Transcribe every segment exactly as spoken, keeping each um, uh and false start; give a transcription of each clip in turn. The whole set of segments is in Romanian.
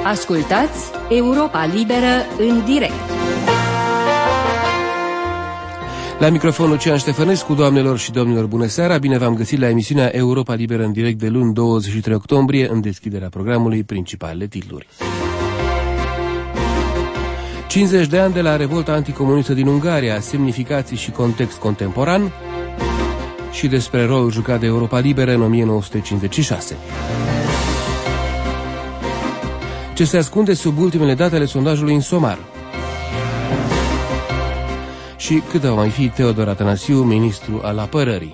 Ascultați Europa Liberă în direct. La microfon Lucian Ștefănescu, doamnelor și domnilor, bună seara! Bine v-am găsit la emisiunea Europa Liberă în direct de luni douăzeci și trei octombrie, în deschiderea programului, principalele titluri. cincizeci de ani de la revolta anticomunistă din Ungaria, semnificații și context contemporan, și despre rolul jucat de Europa Liberă în o mie nouă sute cincizeci și șase. Ce se ascunde sub ultimele date ale sondajului Insomar? Și cât va mai fi Teodor Atanasiu, ministru al apărării.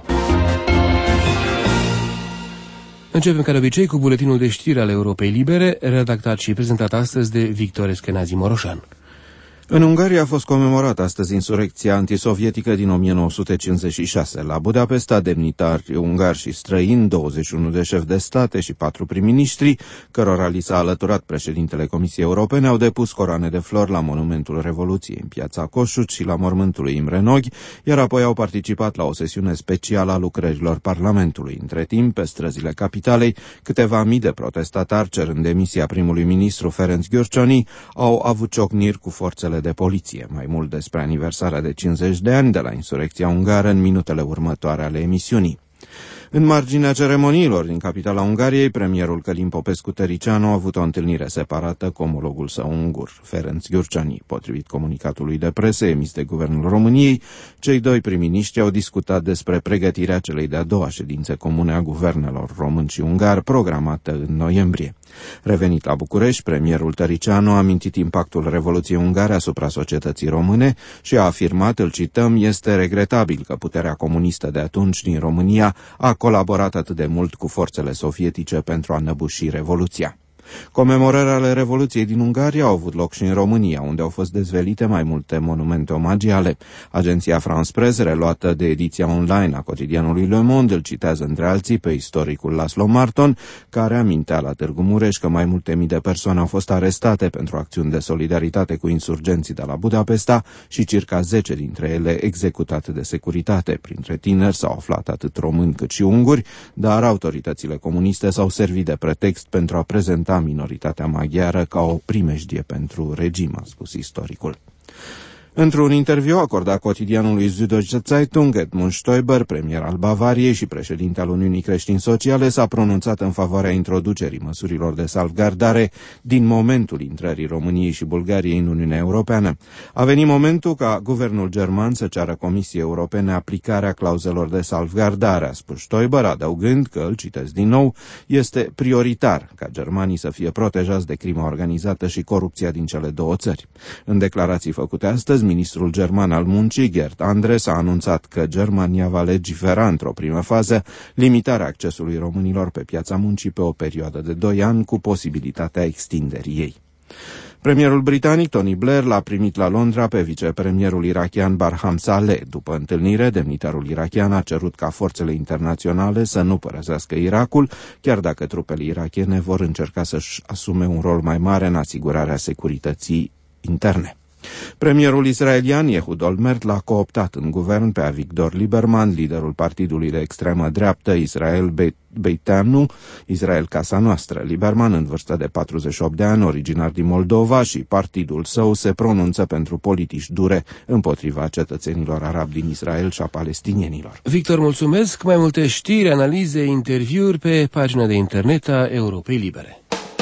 Începem ca de obicei cu buletinul de știri al Europei Libere, redactat și prezentat astăzi de Victor Eschenazi Moroșan. În Ungaria a fost comemorată astăzi insurecția antisovietică din o mie nouă sute cincizeci și șase. La Budapesta, demnitari ungari și străini, douăzeci și unu de șefi de state și patru prim-ministri, cărora li s-a alăturat președintele Comisiei Europene, au depus coroane de flori la Monumentul Revoluției în piața Kossuth și la mormântul lui Imre Nagy, iar apoi au participat la o sesiune specială a lucrărilor Parlamentului. Între timp, pe străzile capitalei, câteva mii de protestatari cerând demisia primului ministru Ferenc Gyurcsány au avut ciocniri cu forțele de poliție. Mai mult despre aniversarea de cincizeci de ani de la insurecția ungară în minutele următoare ale emisiunii. În marginea ceremoniilor din capitala Ungariei, premierul Călin Popescu-Tăricianu a avut o întâlnire separată cu omologul său ungur, Ferenc Gyurcsány. Potrivit comunicatului de presă emis de Guvernul României, cei doi prim-miniștri au discutat despre pregătirea celei de-a doua ședințe comune a guvernelor român și ungar, programată în noiembrie. Revenit la București, premierul Tăricianu a amintit impactul Revoluției Ungare asupra societății române și a afirmat, îl cităm, este regretabil că puterea comunistă de atunci din România a colaborat atât de mult cu forțele sovietice pentru a năbuși Revoluția. Comemorările ale Revoluției din Ungaria au avut loc și în România, unde au fost dezvelite mai multe monumente omagiale. Agenția France Press, reluată de ediția online a cotidianului Le Monde, îl citează între alții pe istoricul Laszlo Marton, care amintea la Târgu Mureș că mai multe mii de persoane au fost arestate pentru acțiuni de solidaritate cu insurgenții de la Budapesta și circa zece dintre ele executate de securitate. Printre tineri s-au aflat atât români cât și unguri, dar autoritățile comuniste s-au servit de pretext pentru a prezenta minoritatea maghiară ca o primejdie pentru regim, a spus istoricul. Într-un interviu acordat cotidianului Süddeutsche Zeitung, Edmund Stoiber, premier al Bavariei și președinte al Uniunii Creștin-Sociale, s-a pronunțat în favoarea introducerii măsurilor de salvgardare din momentul intrării României și Bulgariei în Uniunea Europeană. A venit momentul ca guvernul german să ceară Comisiei Europene aplicarea clauzelor de salvgardare, a spus Stoiber, adăugând că, îl citesc din nou, este prioritar ca germanii să fie protejați de crima organizată și corupția din cele două țări. În declarații făcute astăzi, ministrul german al muncii, Gerd Andres, a anunțat că Germania va legifera într-o primă fază limitarea accesului românilor pe piața muncii pe o perioadă de doi ani, cu posibilitatea extinderii ei. Premierul britanic Tony Blair l-a primit la Londra pe vicepremierul irakian Barham Saleh. După întâlnire, demnitarul irakian a cerut ca forțele internaționale să nu părăsească Irakul, chiar dacă trupele irakiene vor încerca să-și asume un rol mai mare în asigurarea securității interne. Premierul israelian Ehud Olmert l-a cooptat în guvern pe Avigdor Lieberman, liderul partidului de extremă dreaptă Israel Beitenu, Israel Casa Noastră. Lieberman, în vârstă de patruzeci și opt de ani, originar din Moldova, și partidul său se pronunță pentru politici dure împotriva cetățenilor arabi din Israel și a palestinienilor. Victor, mulțumesc! Mai multe știri, analize, interviuri pe pagina de internet a Europei Libere.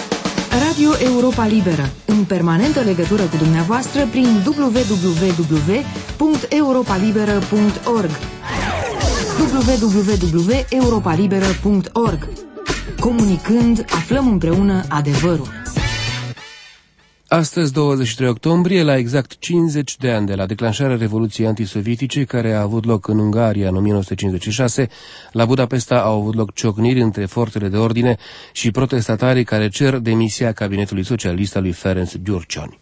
Radio Europa Liberă, în permanentă legătură cu dumneavoastră prin w w w punct europa liberă punct org w w w punct europa liberă punct org. Comunicând, aflăm împreună adevărul. Astăzi, douăzeci și trei octombrie, la exact cincizeci de ani de la declanșarea Revoluției antisovietice, care a avut loc în Ungaria în o mie nouă sute cincizeci și șase, la Budapesta au avut loc ciocniri între forțele de ordine și protestatarii care cer demisia cabinetului socialist al lui Ferenc Gyurcsány.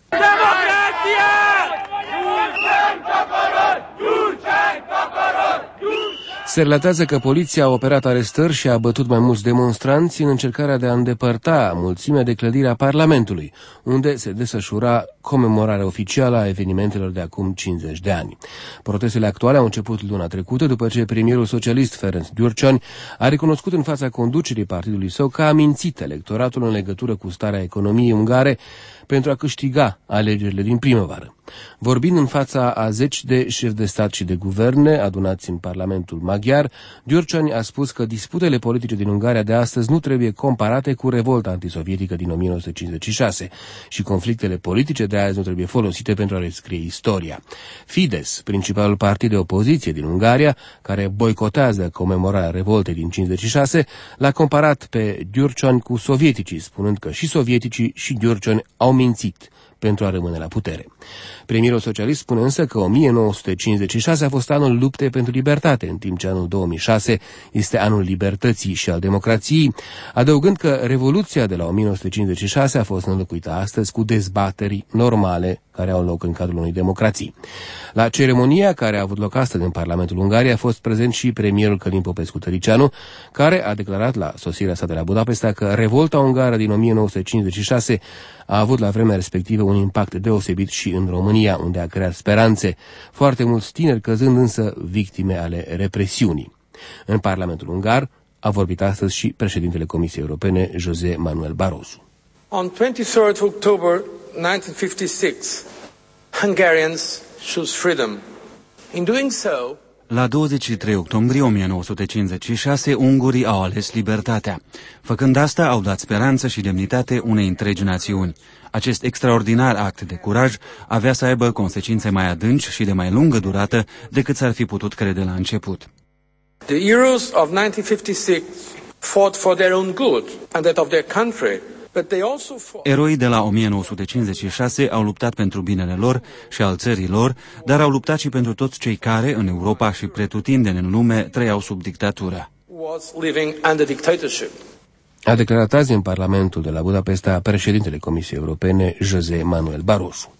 Se relatează că poliția a operat arestări și a bătut mai mulți demonstranți în încercarea de a îndepărta mulțimea de clădirea Parlamentului, unde se desfășura comemorarea oficială a evenimentelor de acum cincizeci de ani. Protestele actuale au început luna trecută, după ce premierul socialist Ferenc Gyurcsány a recunoscut în fața conducerii partidului său că a mințit electoratul în legătură cu starea economiei ungare pentru a câștiga alegerile din primăvară. Vorbind în fața a zeci de șefi de stat și de guverne adunați în Parlamentul maghiar, Gyurcsány a spus că disputele politice din Ungaria de astăzi nu trebuie comparate cu revolta antisovietică din o mie nouă sute cincizeci și șase și conflictele politice de azi nu trebuie folosite pentru a rescrie istoria. Fidesz, principalul partid de opoziție din Ungaria, care boicotează comemorarea revoltei din cincizeci și șase, l-a comparat pe Gyurcsány cu sovieticii, spunând că și sovieticii și Gyurcsány au mințit pentru a rămâne la putere. Premierul socialist spune însă că o mie nouă sute cincizeci și șase a fost anul luptei pentru libertate, în timp ce anul două mii șase este anul libertății și al democrației, adăugând că revoluția de la o mie nouă sute cincizeci și șase a fost înlocuită astăzi cu dezbateri normale care au loc în cadrul unei democrații. La ceremonia care a avut loc astăzi în Parlamentul Ungariei a fost prezent și premierul Călin Popescu-Tăriceanu, care a declarat la sosirea sa de la Budapesta că revolta ungară din o mie nouă sute cincizeci și șase a avut la vremea respectivă un impact deosebit și în România, unde a creat speranțe, foarte mulți tineri căzând însă victime ale represiunii. În Parlamentul Ungar a vorbit astăzi și președintele Comisiei Europene, José Manuel Barroso. On twenty-third of October nineteen fifty-six, Hungarians chose freedom. In doing so, la douăzeci și trei octombrie o mie nouă sute cincizeci și șase, ungurii au ales libertatea. Făcând asta, au dat speranță și demnitate unei întregi națiuni. Acest extraordinar act de curaj avea să aibă consecințe mai adânci și de mai lungă durată decât s-ar fi putut crede la început. The heroes of nineteen fifty-six fought for their own good and that of their country. Eroii de la o mie nouă sute cincizeci și șase au luptat pentru binele lor și al țării lor, dar au luptat și pentru toți cei care, în Europa și pretutindeni în lume, trăiau sub dictatură. A declarat azi în Parlamentul de la Budapesta președintele Comisiei Europene, José Manuel Barroso.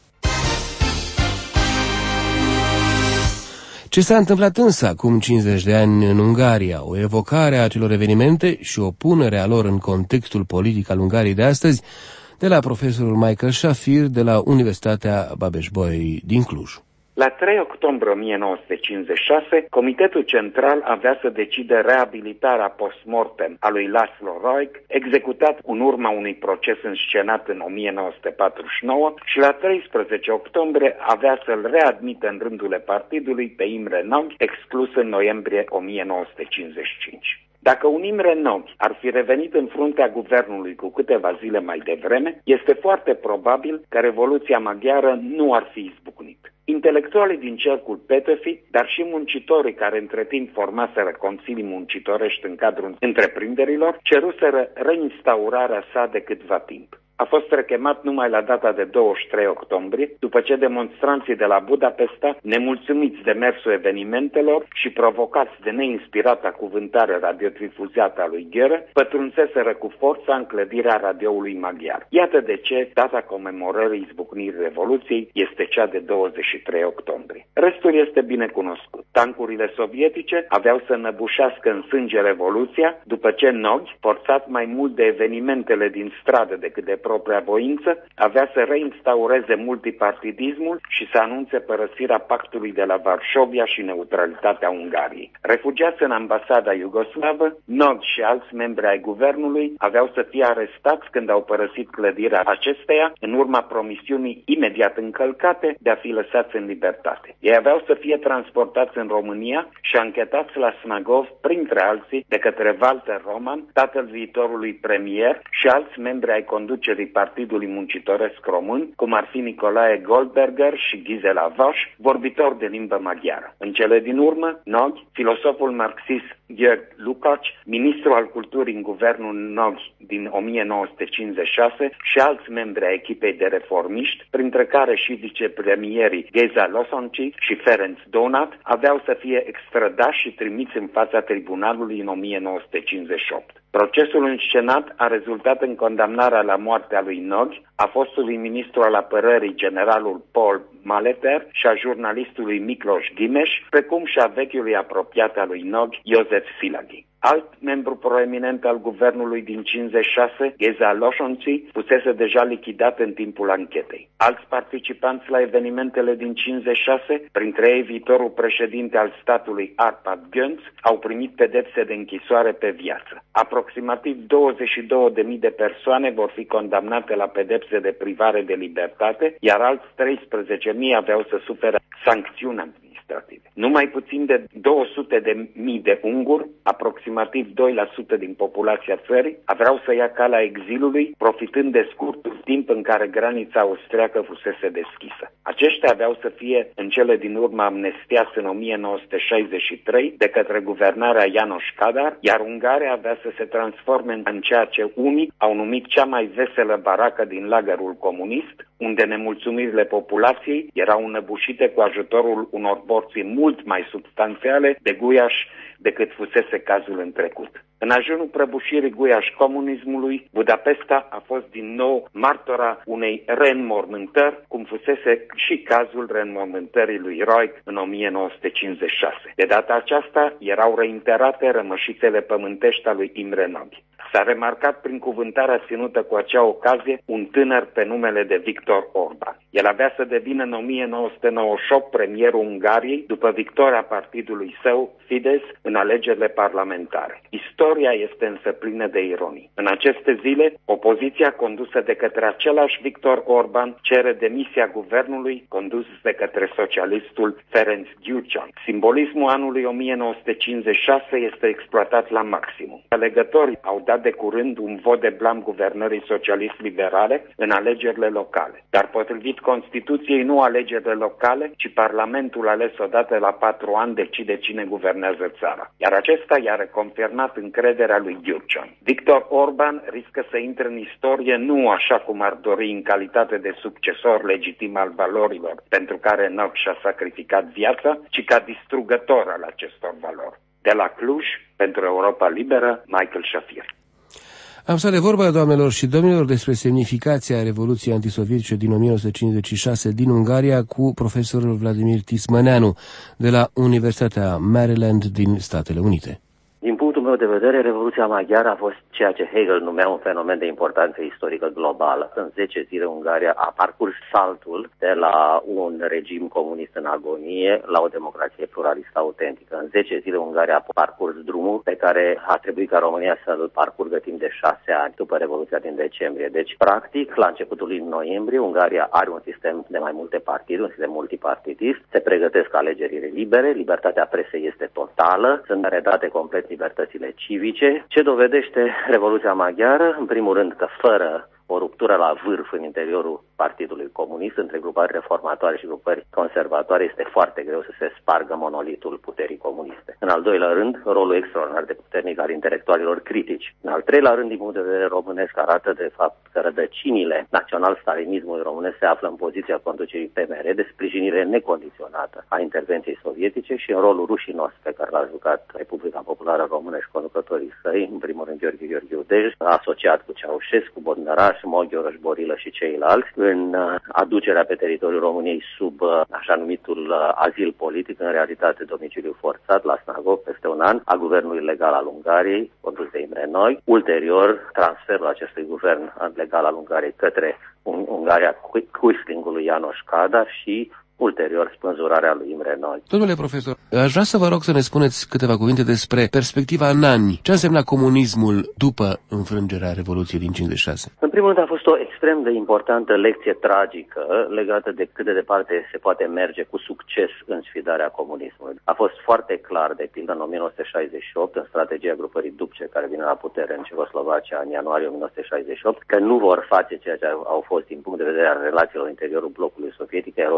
Ce s-a întâmplat însă acum cincizeci de ani în Ungaria, o evocare a acelor evenimente și o punere a lor în contextul politic al Ungariei de astăzi, de la profesorul Michael Shafir de la Universitatea Babeș-Bolyai din Cluj. La trei octombrie o mie nouă sute cincizeci și șase, Comitetul Central avea să decide reabilitarea post-mortem a lui László Rajk, executat în urma unui proces înscenat în o mie nouă sute patruzeci și nouă, și la treisprezece octombrie avea să-l readmită în rândurile partidului pe Imre Nagy, exclus în noiembrie o mie nouă sute cincizeci și cinci. Dacă un Imre Nagy ar fi revenit în fruntea guvernului cu câteva zile mai devreme, este foarte probabil că Revoluția maghiară nu ar fi izbucnit. Intelectualii din cercul Petefi, dar și muncitorii care între timp formaseră consilii muncitorești în cadrul întreprinderilor, ceruseră reinstaurarea sa de câtva timp. A fost rechemat numai la data de douăzeci și trei octombrie, după ce demonstranții de la Budapesta, nemulțumiți de mersul evenimentelor și provocați de neinspirata cuvântare radiodifuzată a lui Gheră, pătrunseseră cu forța în clădirea radioului maghiar. Iată de ce data comemorării izbucnirii Revoluției este cea de douăzeci și trei octombrie. Restul este bine cunoscut. Tancurile sovietice aveau să năbușească în sânge Revoluția, după ce Nagy, forțat mai mult de evenimentele din stradă decât de propria voință, avea să reinstaureze multipartidismul și să anunțe părăsirea pactului de la Varșovia și neutralitatea Ungariei. Refugiați în ambasada iugoslavă, Nagy și alți membri ai guvernului aveau să fie arestați când au părăsit clădirea acesteia, în urma promisiunii imediat încălcate de a fi lăsați în libertate. Ei aveau să fie transportați în România și anchetați la Snagov, printre alții, de către Walter Roman, tatăl viitorului premier, și alți membri ai conducerii Partidului Muncitoresc Român, cum ar fi Nicolae Goldberger și Gisela Vaș, vorbitori de limbă maghiară. În cele din urmă, Nagy, filosoful marxist György Lukács, ministru al culturii în guvernul Nagy din o mie nouă sute cincizeci și șase, și alți membri ai echipei de reformiști, printre care și vicepremierii Géza Losonci și Ferenc Donat, aveau să fie extradați și trimiți în fața tribunalului în o mie nouă sute cincizeci și opt. Procesul înscenat a rezultat în condamnarea la moartea lui Nagy, a fostului ministru al apărării generalul Paul Maleter și a jurnalistului Miklos Gimes, precum și a vechiului apropiat al lui Nagy, Josef Szilágyi. Alt membru proeminent al guvernului din cincizeci și șase, Géza Losonczy, fusese deja lichidat în timpul anchetei. Alți participanți la evenimentele din cincizeci și șase, printre ei viitorul președinte al statului Arpad Gönc, au primit pedepse de închisoare pe viață. Aproximativ douăzeci și două de mii de persoane vor fi condamnate la pedepse de privare de libertate, iar alți treisprezece mii aveau să sufere sancțiuni administrative. Numai puțin de două sute de mii de unguri, aproximativ doi la sută din populația țării, aveau să ia calea exilului, profitând de scurtul timp în care granița austriacă fusese deschisă. Aceștia aveau să fie în cele din urmă amnestiați în o mie nouă sute șaizeci și trei de către guvernarea János Kádár, iar Ungaria avea să se transforme în ceea ce unii au numit cea mai veselă baracă din lagărul comunist, unde nemulțumirile populației erau înăbușite cu ajutorul unor porții mult mai substanțiale de guiaș decât fusese cazul în trecut. În ajunul prăbușirii guiaș comunismului, Budapesta a fost din nou martora unei reînmormântări, cum fusese și cazul reînmormântării lui Reich în o mie nouă sute cincizeci și șase. De data aceasta erau reinterate rămășițele pământești a lui Imre Nagy. S-a remarcat prin cuvântarea ținută cu acea ocazie un tânăr pe numele de Viktor Orban. El avea să devină în o mie nouă sute nouăzeci și opt premierul Ungariei după victoria partidului său, Fidesz, în alegerile parlamentare. Istoria este însă plină de ironii. În aceste zile, opoziția condusă de către același Viktor Orban cere demisia guvernului condus de către socialistul Ferenc Gyurcsány. Simbolismul anului o mie nouă sute cincizeci și șase este exploatat la maximum. Alegătorii au dat de curând un vot de blam guvernării socialist-liberale în alegerile locale. Dar potrivit Constituției, nu alegerile locale, ci Parlamentul ales odată la patru ani decide cine guvernează țara. Iar acesta i-a reconfirmat încrederea lui Gyurcsány. Viktor Orban riscă să intre în istorie nu așa cum ar dori în calitate de succesor legitim al valorilor pentru care Nagy și-a sacrificat viața, ci ca distrugător al acestor valori. De la Cluj, pentru Europa Liberă, Michael Shafir. Am stat de vorba, doamnelor și domnilor, despre semnificația Revoluției antisovietice din o mie nouă sute cincizeci și șase din Ungaria cu profesorul Vladimir Tismăneanu de la Universitatea Maryland din Statele Unite. Din punctul meu de vedere, Revoluția maghiară a fost ceea ce Hegel numea un fenomen de importanță istorică globală. În zece zile Ungaria a parcurs saltul de la un regim comunist în agonie la o democrație pluralistă autentică. În zece zile Ungaria a parcurs drumul pe care a trebuit ca România să-l parcurgă timp de șase ani după Revoluția din decembrie. Deci, practic, la începutul lui noiembrie, Ungaria are un sistem de mai multe partide, un sistem multipartidist, se pregătesc alegerile libere, libertatea presei este totală, sunt redate complet libertățile civice, ce dovedește Revoluția maghiară, în primul rând că fără o ruptură la vârf în interiorul Partidului Comunist, între grupări reformatoare și grupări conservatoare, este foarte greu să se spargă monolitul puterii comuniste. În al doilea rând, rolul extraordinar de puternic al intelectualilor critici. În al treilea rând, din punct de vedere românesc, arată de fapt că rădăcinile național-stalinismului românesc se află în poziția conducerii P M R de sprijinire necondiționată a intervenției sovietice și în rolul rușinos pe care l-a jucat Republica Populară Română și conducătorii săi, în primul rând Gheorghe Gheorghiu Dej, asociat cu Ceaușescu, Bodnăraș, Moghiorăș, Borilă și ceilalți, în aducerea pe teritoriul României sub așa numitul azil politic, în realitate domiciliu forțat la Snagov peste un an, a guvernului legal al Ungariei, condus de Imre Nagy. Ulterior, transferul acestui guvern legal al Ungariei către Ungaria Quisling-ului János Kádár și ulterior spânzurarea lui Imre Nagy. Domnule profesor, aș vrea să vă rog să ne spuneți câteva cuvinte despre perspectiva în ani. Ce a însemnat comunismul după înfrângerea Revoluției din cincizeci și șase? În primul rând a fost o extrem de importantă lecție tragică legată de cât de departe se poate merge cu succes în sfidarea comunismului. A fost foarte clar, de pildă, în o mie nouă sute șaizeci și opt, în strategia grupării Dubce, care vine la putere în Cehoslovacia în ianuarie o mie nouă sute șaizeci și opt, că nu vor face ceea ce au fost din punct de vedere al relațiilor în interiorul blocului sovietic, erorile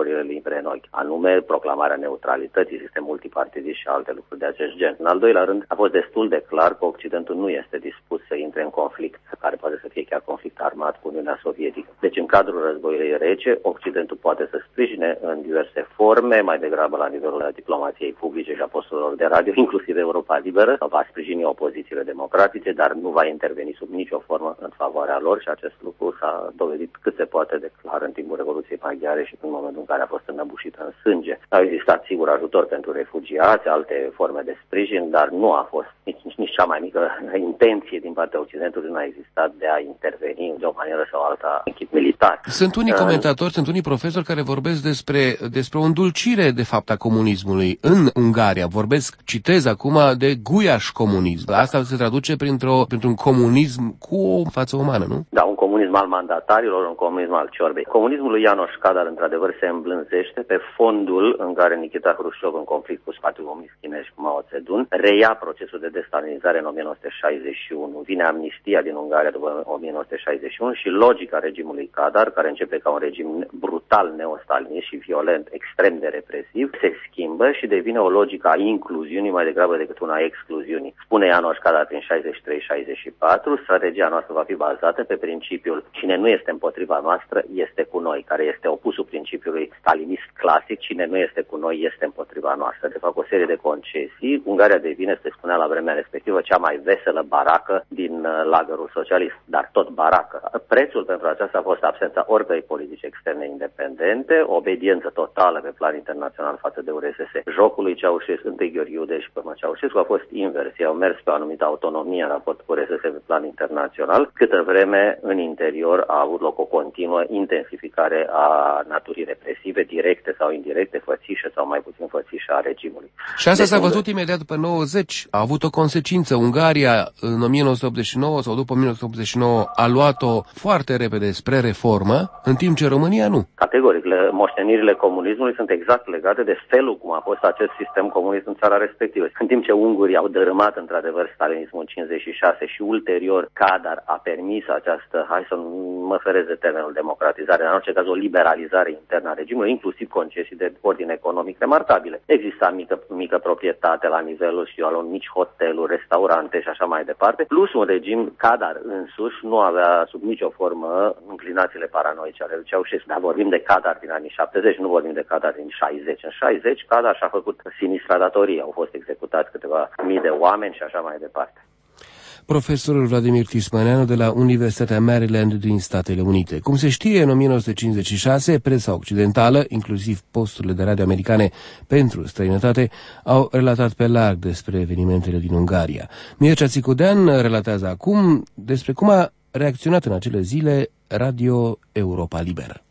despre noi, anume proclamarea neutralității, sistem multipartidist și alte lucruri de acest gen. În al doilea rând, a fost destul de clar că Occidentul nu este dispus să intre în conflict, care poate să fie chiar conflict armat cu Uniunea Sovietică. Deci, în cadrul războiului rece, Occidentul poate să sprijine în diverse forme, mai degrabă la nivelul diplomației publice și a posturilor de radio, inclusiv Europa Liberă, va sprijini opozițiile democratice, dar nu va interveni sub nicio formă în favoarea lor și acest lucru s-a dovedit cât se poate de clar în timpul Revoluției Maghiare și în momentul în care a fost înăbușită în sânge. Au existat, sigur, ajutor pentru refugiați, alte forme de sprijin, dar nu a fost nici, nici cea mai mică intenție din partea Occidentului, nu a existat de a interveni de o manieră sau alta în chip militar. Sunt unii comentatori, sunt unii profesori care vorbesc despre, despre o îndulcire, de fapt, a comunismului în Ungaria. Vorbesc, citez acum, de guiaș comunism. Asta se traduce printr-o, printr-un comunism cu o față umană, nu? Da, un comunism al mandatarilor, un comunism al ciorbei. Comunismul lui János Kádár, într-adevăr, se îmblânzește pe fondul în care Nikita Hrușciov, în conflict cu spațiul comunist chinez și cu Mao Zedong, reia procesul de destalinizare în o mie nouă sute șaizeci și unu. Vine amnistia din Ungaria după o mie nouă sute șaizeci și unu și logica regimului Kádár, care începe ca un regim brutal neostalinist și violent, extrem de represiv, se schimbă și devine o logică a incluziunii mai degrabă decât una a excluziunii. Spune János Kádár prin șaizeci și trei șaizeci și patru, strategia noastră va fi bazată pe principiul cine nu este împotriva noastră este cu noi, care este opusul principiului stalinist clasic, cine nu este cu noi este împotriva noastră. De fapt, o serie de concesii. Ungaria devine, se spunea la vremea respectivă, cea mai veselă baracă din lagărul socialist, dar tot baracă. Prețul pentru aceasta a fost absența oricărei politici externe independente, obediență totală pe plan internațional față de U R S S. Jocul lui Ceaușescu, întâi Gheorghiude și până Ceaușescu, a fost invers. Au mers pe o anumită autonomie în raport cu U R S S pe plan internațional, câtă vreme în interior a avut loc o continuă intensificare a naturii represive, directe sau indirecte, fățișe sau mai puțin fățișe a regimului. Și asta s-a văzut imediat după nouăzeci. A avut o consecință. Ungaria în o mie nouă sute optzeci și nouă sau după o mie nouă sute optzeci și nouă a luat-o foarte repede spre reformă, în timp ce România nu. Categoric, moștenirile comunismului sunt exact legate de felul cum a fost acest sistem comunist în țara respectivă. În timp ce ungurii au dărâmat într-adevăr stalinismul în cincizeci și șase și ulterior Kádár a permis această, hai să mă ferez de termenul democratizare, în orice caz o liberalizare internă a regimului, inclusiv concesii de ordine economic remarcabile. Exista mică, mică proprietate la nivelul și al mici hoteluri, restaurante și așa mai departe, plus un regim Kádár însuși nu avea sub nicio formă înclinațiile paranoice ale lui Ceaușescu. Dar vorbim de Kádár din anii șaptezeci, nu vorbim de Kádár din șaizeci. În șaizeci Kádár și-a făcut sinistra datorie, au fost executați câteva mii de oameni și așa mai departe. Profesorul Vladimir Tismaneanu de la Universitatea Maryland din Statele Unite. Cum se știe, în o mie nouă sute cincizeci și șase, presa occidentală, inclusiv posturile de radio americane pentru străinătate, au relatat pe larg despre evenimentele din Ungaria. Mircea Țicudean relatează acum despre cum a reacționat în acele zile Radio Europa Liberă.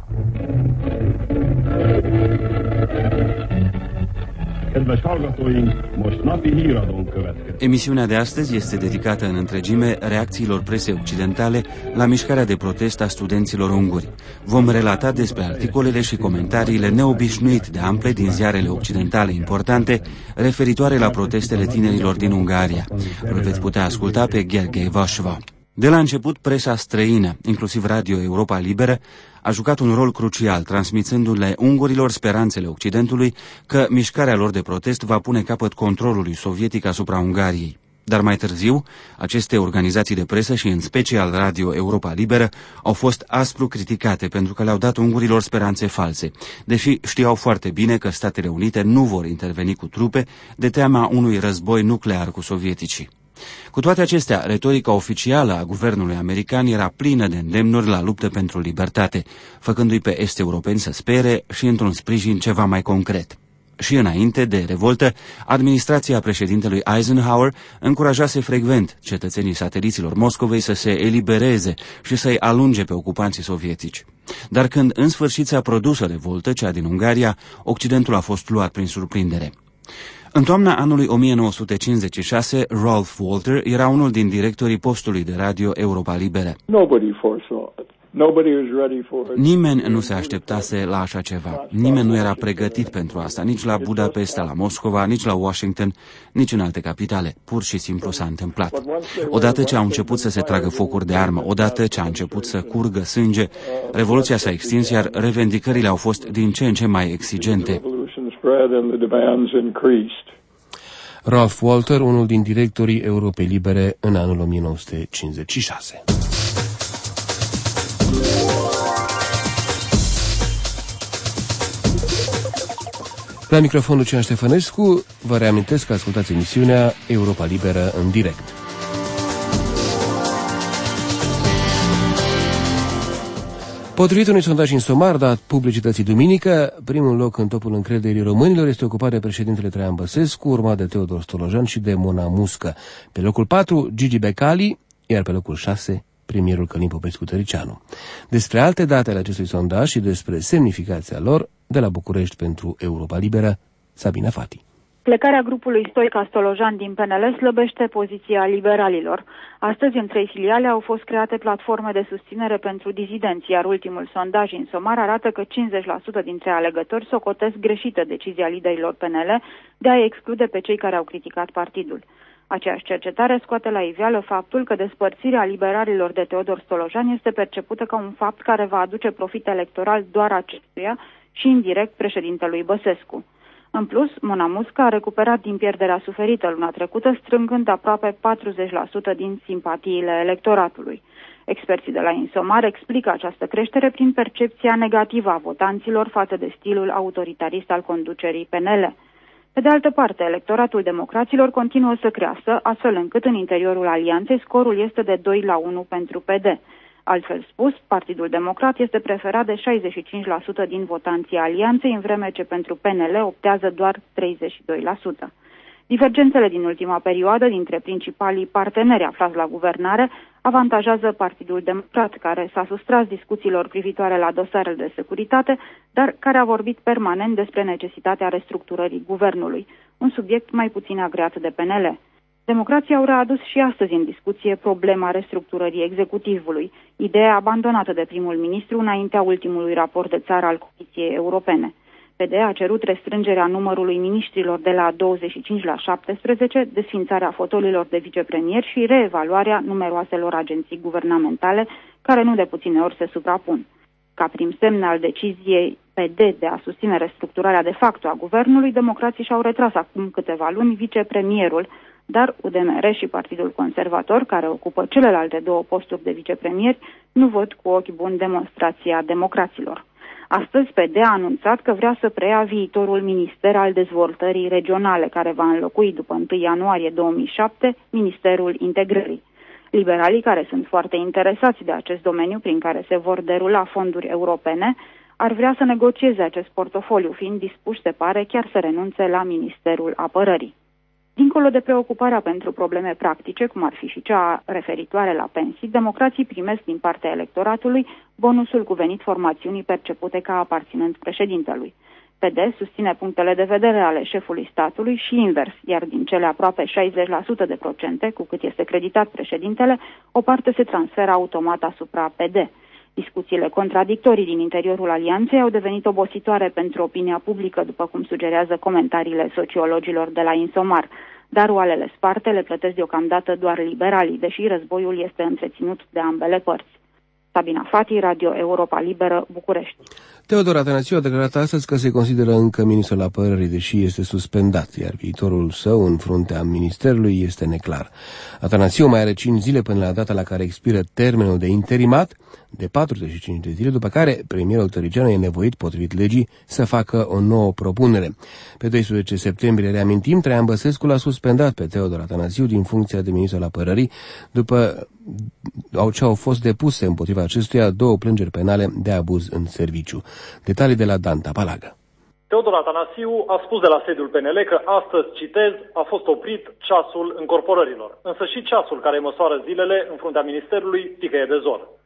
Emisiunea de astăzi este dedicată în întregime reacțiilor presei occidentale la mișcarea de protest a studenților unguri. Vom relata despre articolele și comentariile neobișnuit de ample din ziarele occidentale importante referitoare la protestele tinerilor din Ungaria. Îl veți putea asculta pe Gergely Vasva. De la început, presa străină, inclusiv Radio Europa Liberă, a jucat un rol crucial, transmițându-le ungurilor speranțele Occidentului că mișcarea lor de protest va pune capăt controlului sovietic asupra Ungariei. Dar mai târziu, aceste organizații de presă și în special Radio Europa Liberă au fost aspru criticate pentru că le-au dat ungurilor speranțe false, deși știau foarte bine că Statele Unite nu vor interveni cu trupe de teama unui război nuclear cu sovieticii. Cu toate acestea, retorica oficială a guvernului american era plină de îndemnuri la luptă pentru libertate, făcându-i pe est-europeni să spere și într-un sprijin ceva mai concret. Și înainte de revoltă, administrația președintelui Eisenhower încurajase frecvent cetățenii sateliților Moscovei să se elibereze și să-i alunge pe ocupanții sovietici. Dar când în sfârșit s-a produs o revoltă, cea din Ungaria, Occidentul a fost luat prin surprindere. În toamna anului o mie nouă sute cincizeci și șase, Ralph Walter era unul din directorii postului de radio Europa Liberă. Nobody foresaw Nimeni nu se așteptase la așa ceva. Nimeni nu era pregătit pentru asta, nici la Budapesta, la Moscova, nici la Washington, nici în alte capitale. Pur și simplu s-a întâmplat. Odată ce au început să se tragă focuri de armă, odată ce a început să curgă sânge, revoluția s-a extins, iar revendicările au fost din ce în ce mai exigente. Ralph Walter, unul din directorii Europei Libere în anul o mie nouă sute cincizeci și șase. La microfon Lucian Ștefănescu, vă reamintesc că ascultați emisiunea Europa Liberă în direct. Potrivit unui sondaj insomar dat publicității duminică, primul loc în topul încrederii românilor este ocupat de președintele Traian Băsescu, urmat de Teodor Stolojan și de Mona Muscă. Pe locul patru, Gigi Becali, iar pe locul șase, premierul Călin Popescu-Tăricianu. Despre alte date ale acestui sondaj și despre semnificația lor, de la București pentru Europa Liberă, Sabina Fati. Plecarea grupului Stoica-Stolojan din P N L slăbește poziția liberalilor. Astăzi, în trei filiale au fost create platforme de susținere pentru dizidenți, iar ultimul sondaj insomar arată că cincizeci la sută dintre alegători socotesc greșită decizia liderilor P N L de a exclude pe cei care au criticat partidul. Aceeași cercetare scoate la iveală faptul că despărțirea liberalilor de Teodor Stolojan este percepută ca un fapt care va aduce profit electoral doar acestuia și indirect președintelui Băsescu. În plus, Mona Muscă a recuperat din pierderea suferită luna trecută, strângând aproape patruzeci la sută din simpatiile electoratului. Experții de la Insomar explică această creștere prin percepția negativă a votanților față de stilul autoritarist al conducerii P N L. Pe de altă parte, electoratul democraților continuă să crească, astfel încât în interiorul alianței scorul este de doi la unu pentru P D. Altfel spus, Partidul Democrat este preferat de șaizeci și cinci la sută din votanții alianței, în vreme ce pentru P N L optează doar treizeci și doi la sută. Divergențele din ultima perioadă dintre principalii parteneri aflați la guvernare avantajează Partidul Democrat, care s-a sustras discuțiilor privitoare la dosarele de securitate, dar care a vorbit permanent despre necesitatea restructurării guvernului, un subiect mai puțin agreat de P N L. Democrații au readus și astăzi în discuție problema restructurării executivului, ideea abandonată de primul ministru înaintea ultimului raport de țară al Comisiei Europene. P D a cerut restrângerea numărului miniștrilor de la douăzeci și cinci la șaptesprezece, desfințarea fotolilor de vicepremier și reevaluarea numeroaselor agenții guvernamentale, care nu de puține ori se suprapun. Ca prim semn al deciziei P D de a susține restructurarea de facto a guvernului, democrații și-au retras acum câteva luni vicepremierul, dar U D M R și Partidul Conservator, care ocupă celelalte două posturi de vicepremieri, nu văd cu ochi buni demonstrația democraților. Astăzi, P D a anunțat că vrea să preia viitorul Minister al Dezvoltării Regionale, care va înlocui după întâi ianuarie două mii șapte Ministerul Integrării. Liberalii, care sunt foarte interesați de acest domeniu prin care se vor derula fonduri europene, ar vrea să negocieze acest portofoliu, fiind dispuși, se pare, chiar să renunțe la Ministerul Apărării. Dincolo de preocuparea pentru probleme practice, cum ar fi și cea referitoare la pensii, democrații primesc din partea electoratului bonusul cuvenit formațiunii percepute ca aparținând președintelui. P D susține punctele de vedere ale șefului statului și invers, iar din cele aproape șaizeci la sută de procente, cu cât este creditat președintele, o parte se transferă automat asupra P D. Discuțiile contradictorii din interiorul alianței au devenit obositoare pentru opinia publică, după cum sugerează comentariile sociologilor de la Insomar. Dar oalele sparte le plătesc deocamdată doar liberalii, deși războiul este întreținut de ambele părți. Sabina Fati, Radio Europa Liberă, București. Teodor Atanasiu a declarat astăzi că se consideră încă ministrul apărării, deși este suspendat, iar viitorul său în fruntea ministerului este neclar. Atanasiu mai are cinci zile până la data la care expiră termenul de interimat de patruzeci și cinci de zile, după care premierul Tăricianu e nevoit, potrivit legii, să facă o nouă propunere. Pe doisprezece septembrie, reamintim, Traian Băsescu l-a suspendat pe Teodor Atanasiu din funcția de ministru al apărării, după ce au fost depuse împotriva acestuia două plângeri penale de abuz în serviciu. Detalii de la Danta Palaga. Teodor Atanasiu a spus de la sediul P N L că astăzi, citez, a fost oprit ceasul încorporărilor. Însă și ceasul care măsoară zilele în fruntea ministerului ticăie de zor.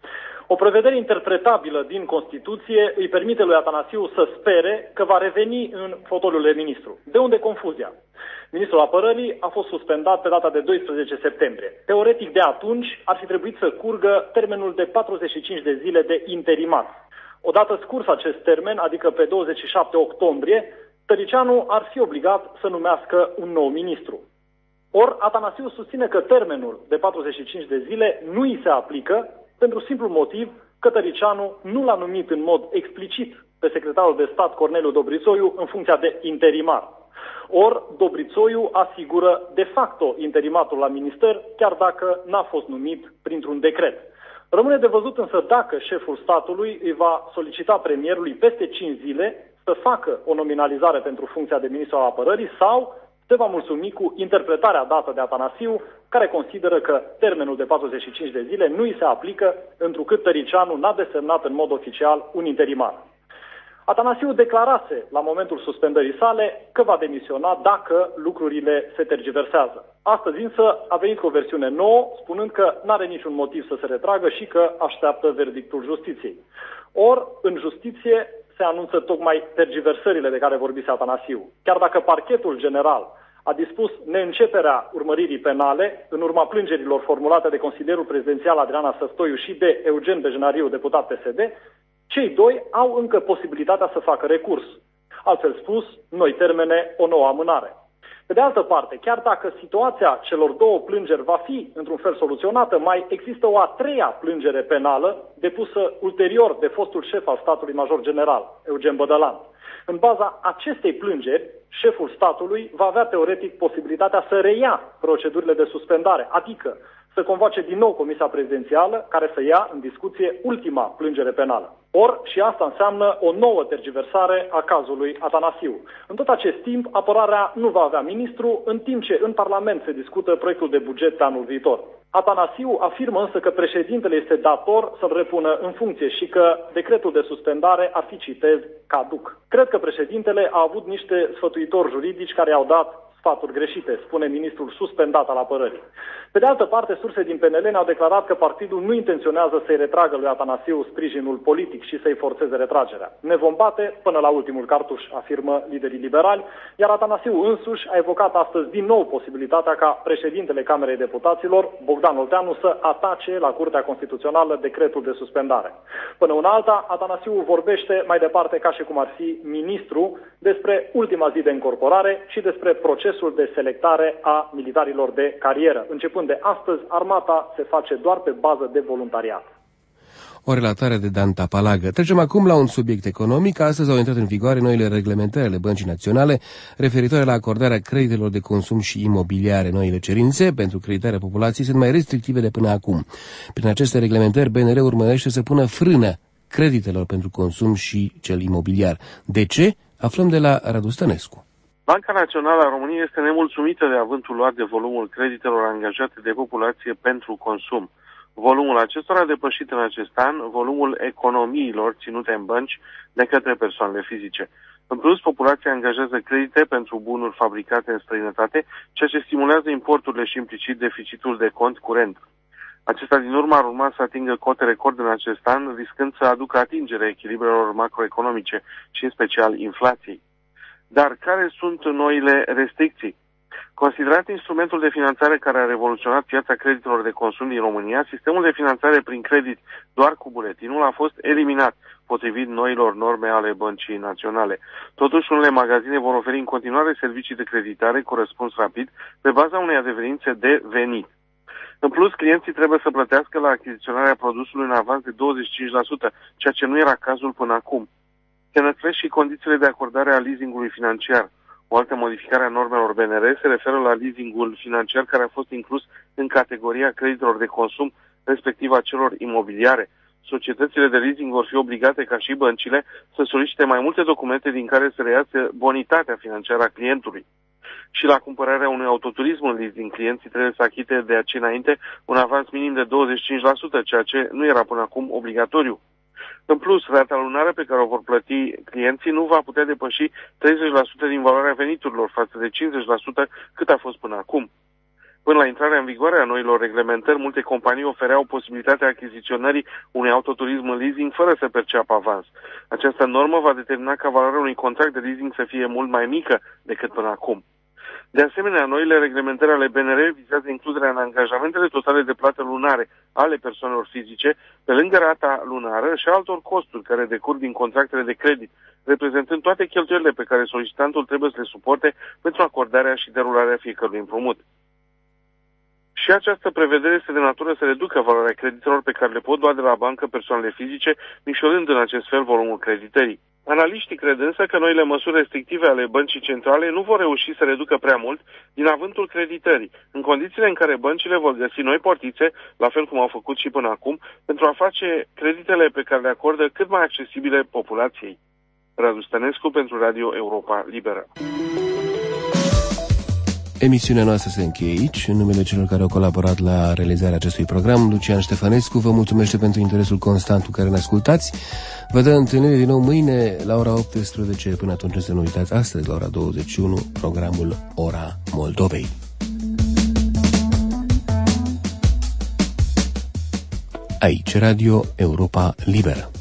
O prevedere interpretabilă din Constituție îi permite lui Atanasiu să spere că va reveni în fotoliul de ministru. De unde confuzia? Ministrul Apărării a fost suspendat pe data de doisprezece septembrie. Teoretic, de atunci ar fi trebuit să curgă termenul de patruzeci și cinci de zile de interimat. Odată scurs acest termen, adică pe douăzeci și șapte octombrie, Tăriceanu ar fi obligat să numească un nou ministru. Or, Atanasiu susține că termenul de patruzeci și cinci de zile nu îi se aplică pentru simplu motiv că Tăriceanu nu l-a numit în mod explicit pe secretarul de stat Corneliu Dobrițoiu în funcția de interimar. Or, Dobrițoiu asigură de facto interimatul la minister, chiar dacă n-a fost numit printr-un decret. Rămâne de văzut însă dacă șeful statului îi va solicita premierului peste cinci zile să facă o nominalizare pentru funcția de ministru al apărării sau se va mulțumi cu interpretarea dată de Atanasiu, care consideră că termenul de patruzeci și cinci de zile nu îi se aplică, întrucât Tăriceanu n-a desemnat în mod oficial un interimar. Atanasiu declarase la momentul suspendării sale că va demisiona dacă lucrurile se tergiversează. Astăzi însă a venit cu o versiune nouă, spunând că n-are niciun motiv să se retragă și că așteaptă verdictul justiției. Or, în justiție se anunță tocmai tergiversările de care vorbise Atanasiu. Chiar dacă parchetul general a dispus neînceperea urmăririi penale în urma plângerilor formulate de consilierul prezidențial Adriana Săstoiu și de Eugen Bejnariu, deputat P S D, cei doi au încă posibilitatea să facă recurs. Altfel spus, noi termene o nouă amânare. Pe de altă parte, chiar dacă situația celor două plângeri va fi într-un fel soluționată, mai există o a treia plângere penală depusă ulterior de fostul șef al statului major general, Eugen Bădălan. În baza acestei plângeri, șeful statului va avea teoretic posibilitatea să reia procedurile de suspendare, adică să convoace din nou Comisia Prezidențială, care să ia în discuție ultima plângere penală. Or, și asta înseamnă o nouă tergiversare a cazului Atanasiu. În tot acest timp, apărarea nu va avea ministru, în timp ce în Parlament se discută proiectul de buget pe anul viitor. Atanasiu afirmă însă că președintele este dator să-l repună în funcție și că decretul de suspendare ar fi, citez, caduc. Cred că președintele a avut niște sfătuitori juridici care i-au dat sfaturi greșite, spune ministrul suspendat al apărării. Pe de altă parte, surse din P N L ne-au declarat că partidul nu intenționează să-i retragă lui Atanasiu sprijinul politic și să-i forțeze retragerea. Ne vom bate până la ultimul cartuș, afirmă liderii liberali, iar Atanasiu însuși a evocat astăzi din nou posibilitatea ca președintele Camerei Deputaților, Bogdan Olteanu, să atace la Curtea Constituțională decretul de suspendare. Până una alta, Atanasiu vorbește mai departe ca și cum ar fi ministru despre ultima zi de încorporare și despre procesul de selectare a militarilor de carieră. Începând de astăzi, armata se face doar pe bază de voluntariat. O relatare de Dan Tapalagă. Trecem acum la un subiect economic. Astăzi au intrat în vigoare noile reglementări ale Băncii Naționale referitoare la acordarea creditelor de consum și imobiliare. Noile cerințe pentru creditarea populației sunt mai restrictive de până acum. Prin aceste reglementări, B N R urmărește să pună frână creditelor pentru consum și cel imobiliar. De ce? Aflăm de la Radu Stănescu. Banca Națională a României este nemulțumită de avântul luat de volumul creditelor angajate de populație pentru consum. Volumul acestora a depășit în acest an volumul economiilor ținute în bănci de către persoanele fizice. În plus, populația angajează credite pentru bunuri fabricate în străinătate, ceea ce stimulează importurile și implicit deficitul de cont curent. Acesta din urmă ar urma să atingă cote record în acest an, riscând să aducă atingere echilibrelor macroeconomice și în special inflației. Dar care sunt noile restricții? Considerat instrumentul de finanțare care a revoluționat piața creditelor de consum din România, sistemul de finanțare prin credit doar cu buletinul a fost eliminat, potrivit noilor norme ale Băncii Naționale. Totuși, unele magazine vor oferi în continuare servicii de creditare cu răspuns rapid pe baza unei adeverințe de venit. În plus, clienții trebuie să plătească la achiziționarea produsului în avans de douăzeci și cinci la sută, ceea ce nu era cazul până acum. Se înăspresc și condițiile de acordare a leasingului financiar. O altă modificare a normelor B N R se referă la leasingul financiar care a fost inclus în categoria creditelor de consum, respectiv a celor imobiliare. Societățile de leasing vor fi obligate, ca și băncile, să solicite mai multe documente din care să reiasă bonitatea financiară a clientului. Și la cumpărarea unui autoturism în leasing, clienții trebuie să achite de aici înainte un avans minim de douăzeci și cinci la sută, ceea ce nu era până acum obligatoriu. În plus, rata lunară pe care o vor plăti clienții nu va putea depăși treizeci la sută din valoarea veniturilor față de cincizeci la sută cât a fost până acum. Până la intrarea în vigoare a noilor reglementări, multe companii ofereau posibilitatea achiziționării unui autoturism în leasing fără să perceapă avans. Această normă va determina ca valoarea unui contract de leasing să fie mult mai mică decât până acum. De asemenea, noile reglementări ale B N R vizează includerea în angajamentele totale de plată lunare ale persoanelor fizice, pe lângă rata lunară și altor costuri care decurg din contractele de credit, reprezentând toate cheltuielile pe care solicitantul trebuie să le suporte pentru acordarea și derularea fiecărui împrumut. Și această prevedere este de natură să reducă valoarea creditelor pe care le pot lua de la bancă persoanele fizice, micșorând în acest fel volumul creditării. Analiștii cred însă că noile măsuri restrictive ale băncii centrale nu vor reuși să reducă prea mult din avântul creditării, în condițiile în care băncile vor găsi noi portițe, la fel cum au făcut și până acum, pentru a face creditele pe care le acordă cât mai accesibile populației. Radu Stănescu pentru Radio Europa Liberă. Emisiunea noastră se încheie aici. În numele celor care au colaborat la realizarea acestui program, Lucian Ștefănescu vă mulțumește pentru interesul constant cu care ne ascultați. Vă dă întâlnire din nou mâine la ora optsprezece. Până atunci să nu uitați, astăzi la ora douăzeci și unu, programul Ora Moldovei. Aici Radio Europa Liberă.